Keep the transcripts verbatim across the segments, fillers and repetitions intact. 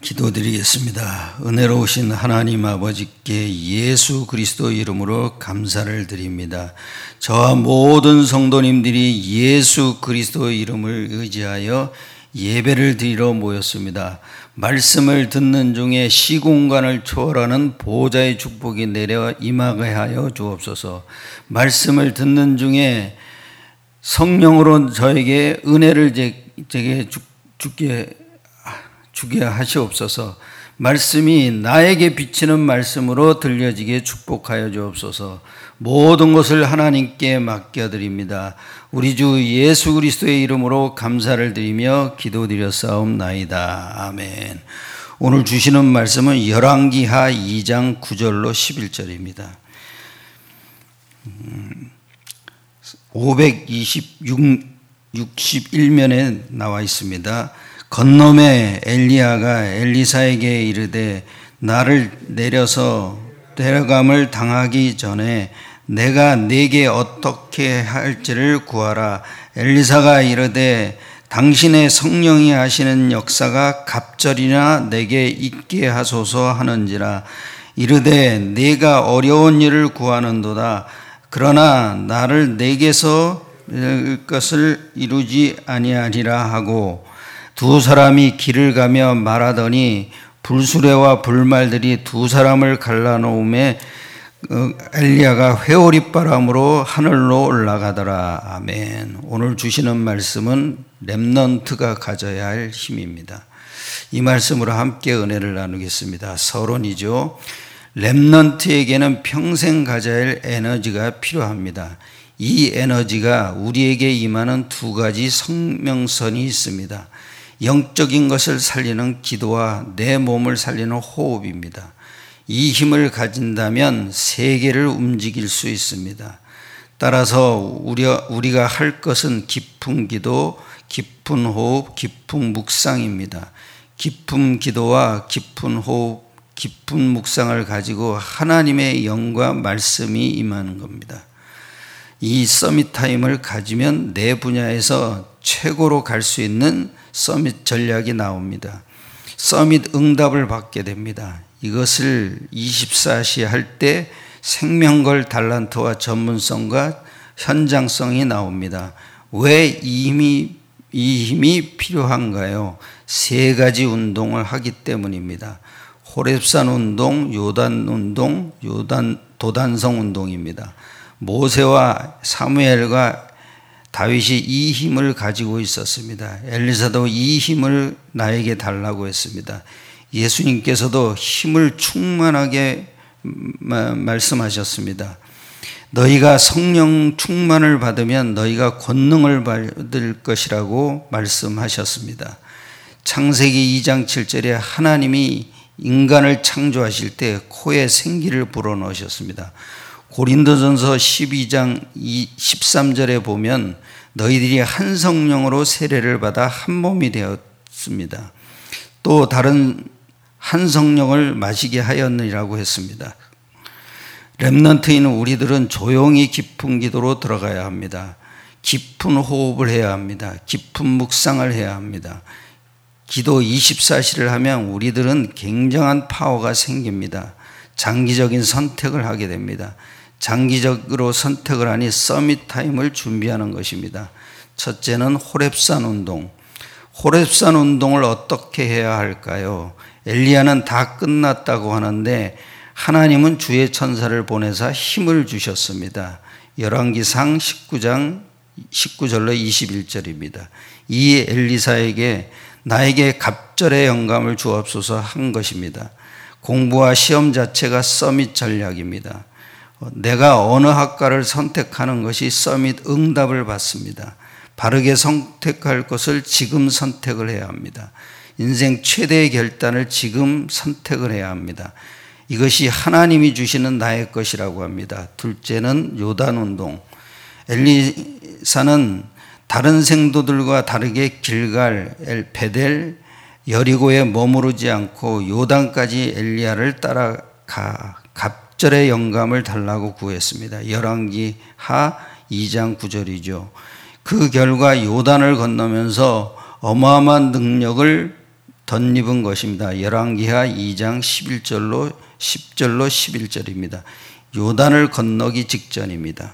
기도드리겠습니다. 은혜로우신 하나님 아버지께 예수 그리스도 이름으로 감사를 드립니다. 저와 모든 성도님들이 예수 그리스도 이름을 의지하여 예배를 드리러 모였습니다. 말씀을 듣는 중에 시공간을 초월하는 보호자의 축복이 내려 임하게 하여 주옵소서. 말씀을 듣는 중에 성령으로 저에게 은혜를 제게 주게 주게 하시옵소서. 말씀이 나에게 비치는 말씀으로 들려지게 축복하여 주옵소서. 모든 것을 하나님께 맡겨드립니다. 우리 주 예수 그리스도의 이름으로 감사를 드리며 기도드렸사옵나이다. 아멘. 오늘 주시는 말씀은 열왕기하 이 장 구 절로 십일 절입니다. 오백육십일 면에 나와 있습니다. 건너매 엘리야가 엘리사에게 이르되 나를 내려서 데려감을 당하기 전에 내가 네게 어떻게 할지를 구하라. 엘리사가 이르되 당신의 성령이 하시는 역사가 갑절이나 내게 있게 하소서 하는지라. 이르되 네가 어려운 일을 구하는도다. 그러나 나를 네게서 낼 것을 이루지 아니하리라 하고 두 사람이 길을 가며 말하더니 불수레와 불말들이 두 사람을 갈라놓음에 엘리야가 회오리바람으로 하늘로 올라가더라. 아멘. 오늘 주시는 말씀은 렘넌트가 가져야 할 힘입니다. 이 말씀으로 함께 은혜를 나누겠습니다. 서론이죠. 렘넌트에게는 평생 가져야 할 에너지가 필요합니다. 이 에너지가 우리에게 임하는 두 가지 성명선이 있습니다. 영적인 것을 살리는 기도와 내 몸을 살리는 호흡입니다. 이 힘을 가진다면 세계를 움직일 수 있습니다. 따라서 우리가 할 것은 깊은 기도, 깊은 호흡, 깊은 묵상입니다. 깊은 기도와 깊은 호흡, 깊은 묵상을 가지고 하나님의 영과 말씀이 임하는 겁니다. 이 서밋 타임을 가지면 내 분야에서 최고로 갈 수 있는 서밋 전략이 나옵니다. 서밋 응답을 받게 됩니다. 이것을 이십사 시 할 때 생명걸 달란트와 전문성과 현장성이 나옵니다. 왜 이 힘이, 이 힘이 필요한가요? 세 가지 운동을 하기 때문입니다. 호렙산 운동, 요단 운동, 요단 도단성 운동입니다. 모세와 사무엘과 다윗이 이 힘을 가지고 있었습니다. 엘리사도 이 힘을 나에게 달라고 했습니다. 예수님께서도 힘을 충만하게 말씀하셨습니다. 너희가 성령 충만을 받으면 너희가 권능을 받을 것이라고 말씀하셨습니다. 창세기 이 장 칠 절에 하나님이 인간을 창조하실 때 코에 생기를 불어넣으셨습니다. 고린도전서 십이 장 십삼 절에 보면 너희들이 한 성령으로 세례를 받아 한 몸이 되었습니다. 또 다른 한 성령을 마시게 하였느니라고 했습니다. 렘넌트인 우리들은 조용히 깊은 기도로 들어가야 합니다. 깊은 호흡을 해야 합니다. 깊은 묵상을 해야 합니다. 기도 이십사 시를 하면 우리들은 굉장한 파워가 생깁니다. 장기적인 선택을 하게 됩니다. 장기적으로 선택을 하니 서밋 타임을 준비하는 것입니다. 첫째는 호렙산 운동. 호렙산 운동을 어떻게 해야 할까요? 엘리야는 다 끝났다고 하는데 하나님은 주의 천사를 보내사 힘을 주셨습니다. 열왕기상 십구 장 십구 절로 이십일 절입니다. 이 엘리사에게 나에게 갑절의 영감을 주옵소서 한 것입니다. 공부와 시험 자체가 서밋 전략입니다. 내가 어느 학과를 선택하는 것이 서밋 응답을 받습니다. 바르게 선택할 것을 지금 선택을 해야 합니다. 인생 최대의 결단을 지금 선택을 해야 합니다. 이것이 하나님이 주시는 나의 것이라고 합니다. 둘째는 요단 운동. 엘리사는 다른 생도들과 다르게 길갈, 베델, 여리고에 머무르지 않고 요단까지 엘리야를 따라가 갑절의 영감을 달라고 구했습니다. 열왕기하 이 장 구 절이죠. 그 결과 요단을 건너면서 어마어마한 능력을 덧입은 것입니다. 열왕기하 이 장 십일 절로 십 절로 십일 절입니다. 요단을 건너기 직전입니다.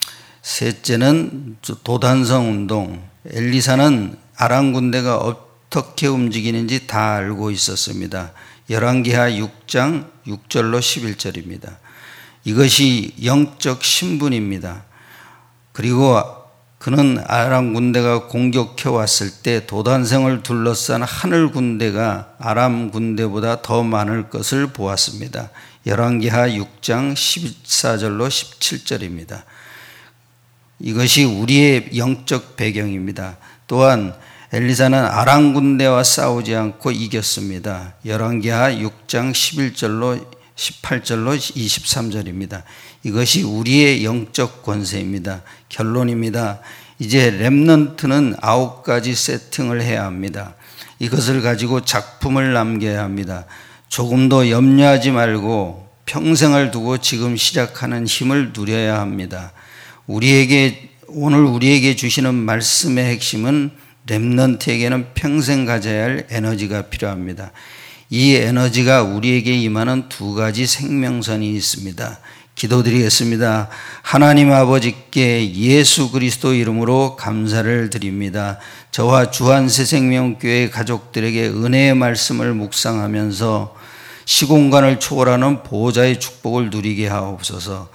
셋째는 도단성 운동. 엘리사는 아람 군대가 어떻게 움직이는지 다 알고 있었습니다. 열왕기하 육 장 육 절로 십일 절입니다. 이것이 영적 신분입니다. 그리고 그는 아람 군대가 공격해 왔을 때 도단성을 둘러싼 하늘 군대가 아람 군대보다 더 많을 것을 보았습니다. 열왕기하 육 장 십사 절로 십칠 절입니다. 이것이 우리의 영적 배경입니다. 또한 엘리사는 아람 군대와 싸우지 않고 이겼습니다. 열왕기하 육 장 십일 절로 십팔 절로 이십삼 절입니다. 이것이 우리의 영적 권세입니다. 결론입니다. 이제 렘넌트는 아홉 가지 세팅을 해야 합니다. 이것을 가지고 작품을 남겨야 합니다. 조금도 염려하지 말고 평생을 두고 지금 시작하는 힘을 누려야 합니다. 우리에게 오늘 우리에게 주시는 말씀의 핵심은 렘넌트에게는 평생 가져야 할 에너지가 필요합니다. 이 에너지가 우리에게 임하는 두 가지 생명선이 있습니다. 기도드리겠습니다. 하나님 아버지께 예수 그리스도 이름으로 감사를 드립니다. 저와 주한새생명교회 가족들에게 은혜의 말씀을 묵상하면서 시공간을 초월하는 보호자의 축복을 누리게 하옵소서.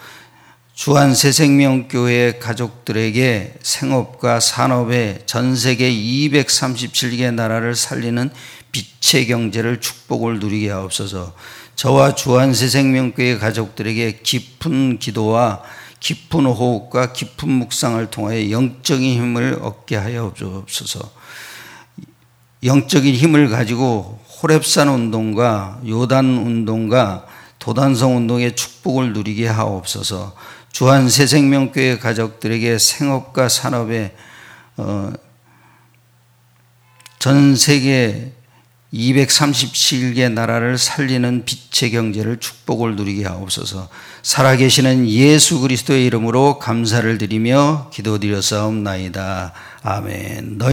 주한새생명교회 가족들에게 생업과 산업에 전 세계 이백삼십칠 개 나라를 살리는 빛의 경제를 축복을 누리게 하옵소서. 저와 주한새생명교회 가족들에게 깊은 기도와 깊은 호흡과 깊은 묵상을 통하여 영적인 힘을 얻게 하여 주옵소서. 영적인 힘을 가지고 호렙산 운동과 요단 운동과 도단성 운동의 축복을 누리게 하옵소서. 주한새생명교회 가족들에게 생업과 산업에 어, 전 세계 이백삼십칠 개 나라를 살리는 빛의 경제를 축복을 누리게 하옵소서. 살아계시는 예수 그리스도의 이름으로 감사를 드리며 기도드렸사옵나이다. 아멘.